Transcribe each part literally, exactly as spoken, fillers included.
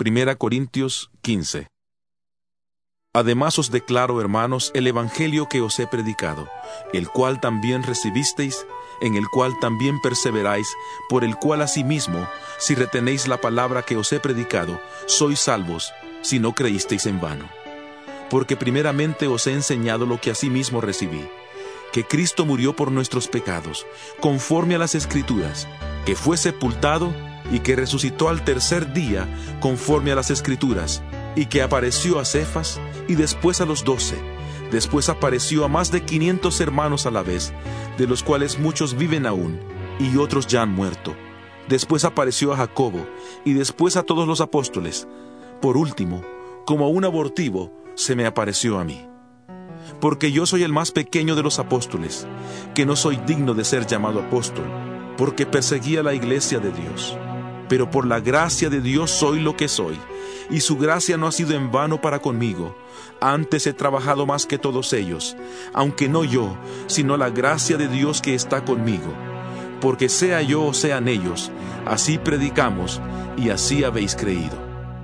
Primera Corintios quince. Además os declaro, hermanos, el evangelio que os he predicado, el cual también recibisteis, en el cual también perseveráis, por el cual asimismo, si retenéis la palabra que os he predicado, sois salvos, si no creísteis en vano. Porque primeramente os he enseñado lo que asimismo recibí, que Cristo murió por nuestros pecados, conforme a las Escrituras, que fue sepultado y que resucitó al tercer día, conforme a las Escrituras, y que apareció a Cefas y después a los doce. Después apareció a más de quinientos hermanos a la vez, de los cuales muchos viven aún, y otros ya han muerto. Después apareció a Jacobo, y después a todos los apóstoles. Por último, como un abortivo, se me apareció a mí. Porque yo soy el más pequeño de los apóstoles, que no soy digno de ser llamado apóstol, porque perseguía la iglesia de Dios. Pero por la gracia de Dios soy lo que soy, y su gracia no ha sido en vano para conmigo. Antes he trabajado más que todos ellos, aunque no yo, sino la gracia de Dios que está conmigo. Porque sea yo o sean ellos, así predicamos, y así habéis creído.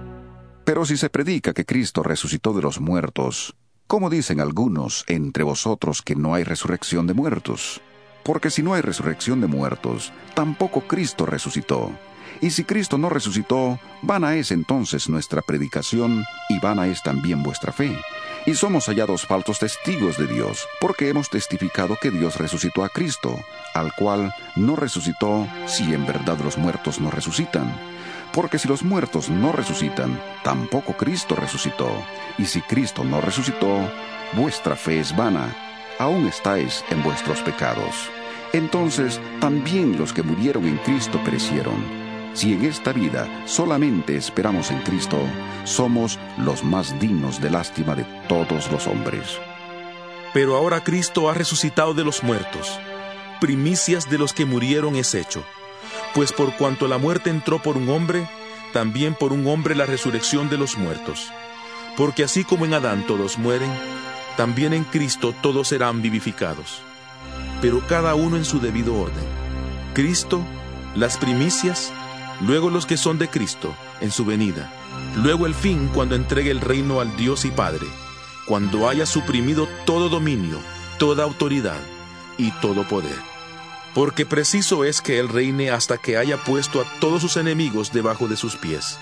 Pero si se predica que Cristo resucitó de los muertos, ¿cómo dicen algunos entre vosotros que no hay resurrección de muertos? Porque si no hay resurrección de muertos, tampoco Cristo resucitó. Y si Cristo no resucitó, vana es entonces nuestra predicación, y vana es también vuestra fe. Y somos hallados falsos testigos de Dios, porque hemos testificado que Dios resucitó a Cristo, al cual no resucitó, si en verdad los muertos no resucitan. Porque si los muertos no resucitan, tampoco Cristo resucitó. Y si Cristo no resucitó, vuestra fe es vana, aún estáis en vuestros pecados. Entonces también los que murieron en Cristo perecieron. Si en esta vida solamente esperamos en Cristo, somos los más dignos de lástima de todos los hombres. Pero ahora Cristo ha resucitado de los muertos. Primicias de los que murieron es hecho. Pues por cuanto la muerte entró por un hombre, también por un hombre la resurrección de los muertos. Porque así como en Adán todos mueren, también en Cristo todos serán vivificados. Pero cada uno en su debido orden. Cristo, las primicias, luego los que son de Cristo, en su venida. Luego el fin, cuando entregue el reino al Dios y Padre, cuando haya suprimido todo dominio, toda autoridad y todo poder. Porque preciso es que Él reine hasta que haya puesto a todos sus enemigos debajo de sus pies.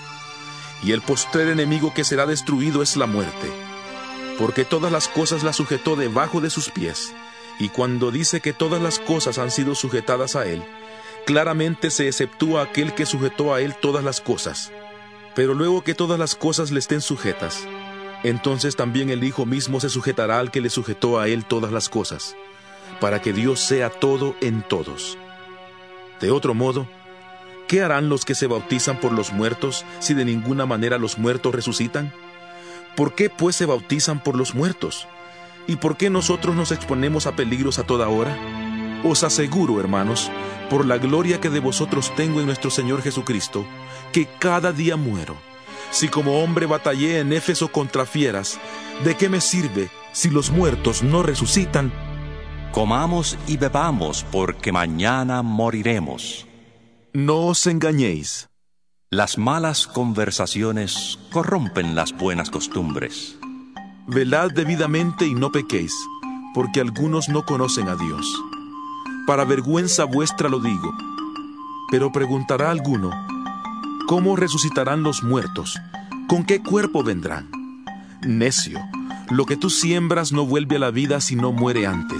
Y el postrer enemigo que será destruido es la muerte. Porque todas las cosas las sujetó debajo de sus pies. Y cuando dice que todas las cosas han sido sujetadas a Él, claramente se exceptúa aquel que sujetó a Él todas las cosas. Pero luego que todas las cosas le estén sujetas, entonces también el Hijo mismo se sujetará al que le sujetó a Él todas las cosas, para que Dios sea todo en todos. De otro modo, ¿qué harán los que se bautizan por los muertos, si de ninguna manera los muertos resucitan? ¿Por qué pues se bautizan por los muertos? ¿Y por qué nosotros nos exponemos a peligros a toda hora? Os aseguro, hermanos, por la gloria que de vosotros tengo en nuestro Señor Jesucristo, que cada día muero. Si como hombre batallé en Éfeso contra fieras, ¿de qué me sirve si los muertos no resucitan? Comamos y bebamos, porque mañana moriremos. No os engañéis. Las malas conversaciones corrompen las buenas costumbres. Velad debidamente y no pequéis, porque algunos no conocen a Dios. Para vergüenza vuestra lo digo. Pero preguntará alguno, ¿cómo resucitarán los muertos? ¿Con qué cuerpo vendrán? Necio, lo que tú siembras no vuelve a la vida si no muere antes.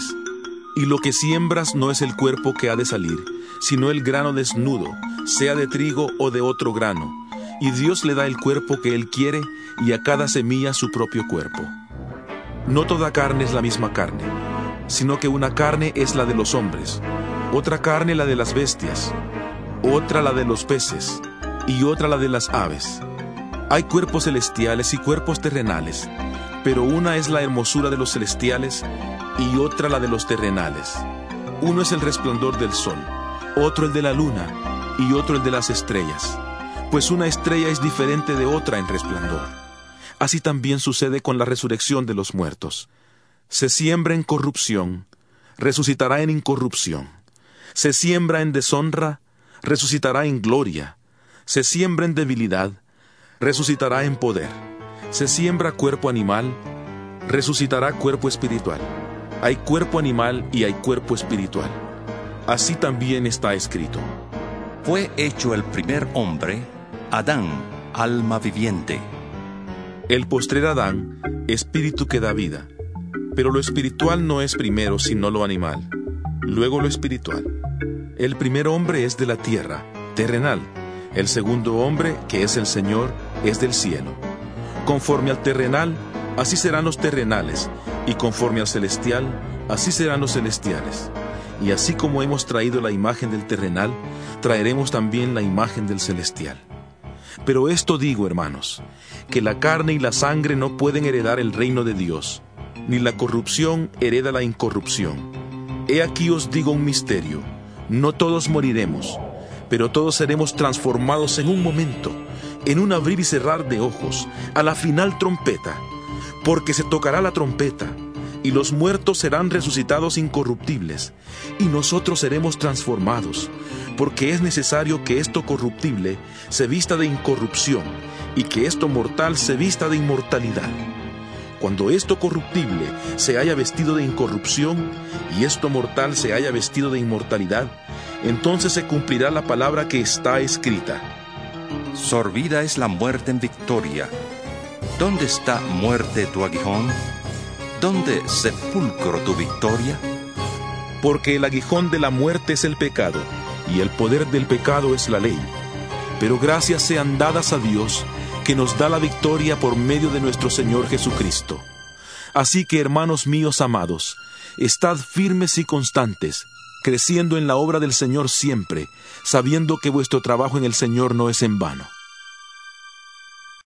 Y lo que siembras no es el cuerpo que ha de salir, sino el grano desnudo, sea de trigo o de otro grano. Y Dios le da el cuerpo que Él quiere, y a cada semilla su propio cuerpo. No toda carne es la misma carne, sino que una carne es la de los hombres, otra carne la de las bestias, otra la de los peces, y otra la de las aves. Hay cuerpos celestiales y cuerpos terrenales, pero una es la hermosura de los celestiales, y otra la de los terrenales. Uno es el resplandor del sol, otro el de la luna, y otro el de las estrellas. Pues una estrella es diferente de otra en resplandor. Así también sucede con la resurrección de los muertos. Se siembra en corrupción, resucitará en incorrupción. Se siembra en deshonra, resucitará en gloria. Se siembra en debilidad, resucitará en poder. Se siembra cuerpo animal, resucitará cuerpo espiritual. Hay cuerpo animal y hay cuerpo espiritual. Así también está escrito. Fue hecho el primer hombre, Adán, alma viviente. El postrer Adán, espíritu que da vida. Pero lo espiritual no es primero sino lo animal, luego lo espiritual. El primer hombre es de la tierra, terrenal. El segundo hombre, que es el Señor, es del cielo. Conforme al terrenal, así serán los terrenales, y conforme al celestial, así serán los celestiales. Y así como hemos traído la imagen del terrenal, traeremos también la imagen del celestial. Pero esto digo, hermanos, que la carne y la sangre no pueden heredar el reino de Dios, ni la corrupción hereda la incorrupción. He aquí os digo un misterio: no todos moriremos, pero todos seremos transformados en un momento, en un abrir y cerrar de ojos, a la final trompeta, porque se tocará la trompeta, y los muertos serán resucitados incorruptibles, y nosotros seremos transformados, porque es necesario que esto corruptible se vista de incorrupción, y que esto mortal se vista de inmortalidad. Cuando esto corruptible se haya vestido de incorrupción, y esto mortal se haya vestido de inmortalidad, entonces se cumplirá la palabra que está escrita. Sorbida es la muerte en victoria. ¿Dónde está, muerte, tu aguijón? ¿Dónde, sepulcro, tu victoria? Porque el aguijón de la muerte es el pecado, y el poder del pecado es la ley. Pero gracias sean dadas a Dios, que nos da la victoria por medio de nuestro Señor Jesucristo. Así que, hermanos míos amados, estad firmes y constantes, creciendo en la obra del Señor siempre, sabiendo que vuestro trabajo en el Señor no es en vano.